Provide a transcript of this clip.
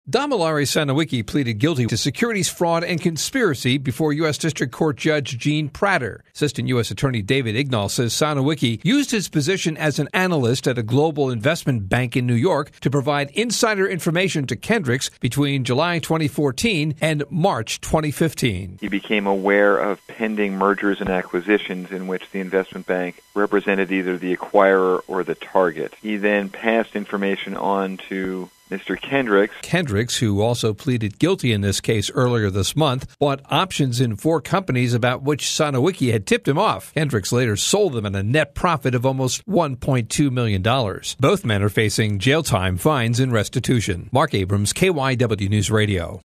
Damilare Sanoiki pleaded guilty to securities fraud and conspiracy before U.S. District Court Judge Gene Prater. Assistant U.S. Attorney David Ignal says Sanoiki used his position as an analyst at a global investment bank in New York to provide insider information to Kendricks between July 2014 and March 2015. He became aware of pending mergers and acquisitions in which the investment bank represented either the acquirer or the target. He then passed information on to Mr. Kendricks. Kendricks, who also pleaded guilty in this case earlier this month, bought options in 4 companies about which Sanoiki had tipped him off. Kendricks later sold them at a net profit of almost $1.2 million. Both men are facing jail time, fines, and restitution. Mark Abrams, KYW News Radio.